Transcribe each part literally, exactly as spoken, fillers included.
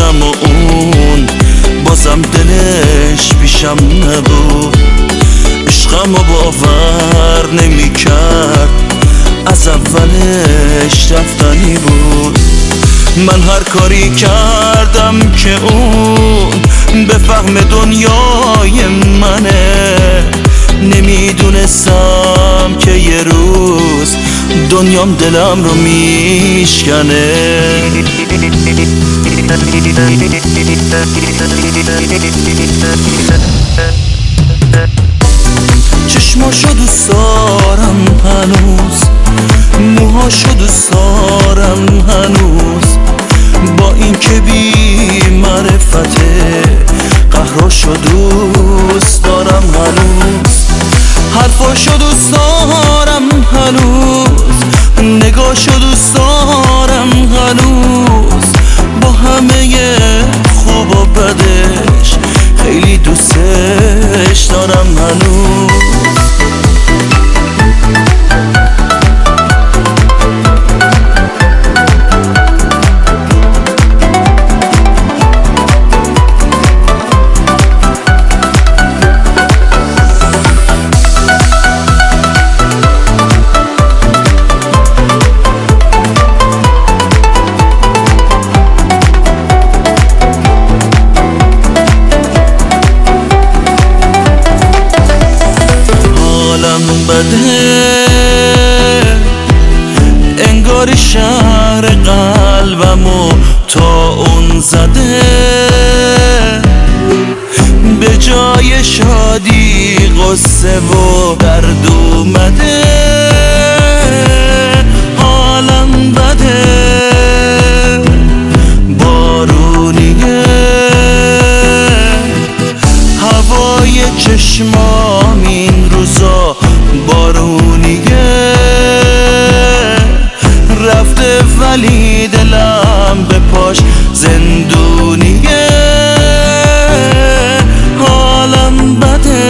بودم و اون بازم دلش پیشم نبود. عشقم و باور نمی کرد، از اولش رفتنی بود. من هر کاری کردم که اون بفهم دنیای منه، نمیدونستم که یه روز دنیام دلم رو میشکنه. چشماشو دوست دارم هنوز، موهاشو دوست دارم هنوز، با این که بی معرفته قهرشو دوست دارم هنوز. حرفاشو دوست دارم هنوز، نگاشو دوست دارم هنوز، با همه خوب و بدش خیلی دوستش دارم هنوز. بده انگار شهر قلبمو تا اون زده، به جای شادی قصه و درد اومده. حالم بده بارونیه، هوای چشمام این روزا بارونیه، رفته ولی دلم به پاش زندونیه. حالم بده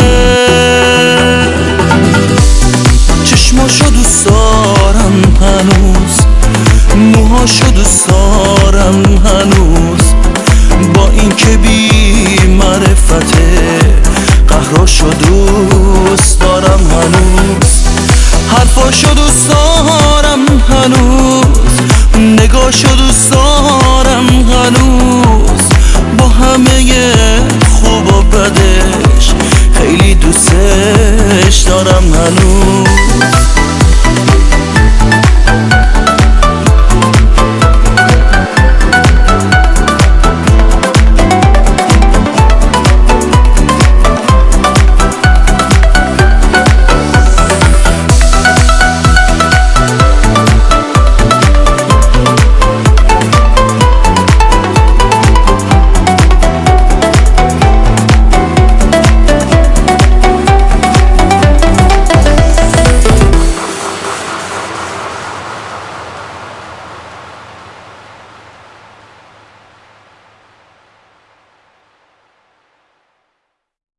چشماشو دوست دارم هنوز، موهاشو دوست دارم هنوز، با این که بی معرفته قهرشو دوست دارم هنوز. حرفاشو دوست دارم هنوز، نگاشو دوست دارم هنوز، با همه خوب و بدش خیلی دوستش دارم هنوز.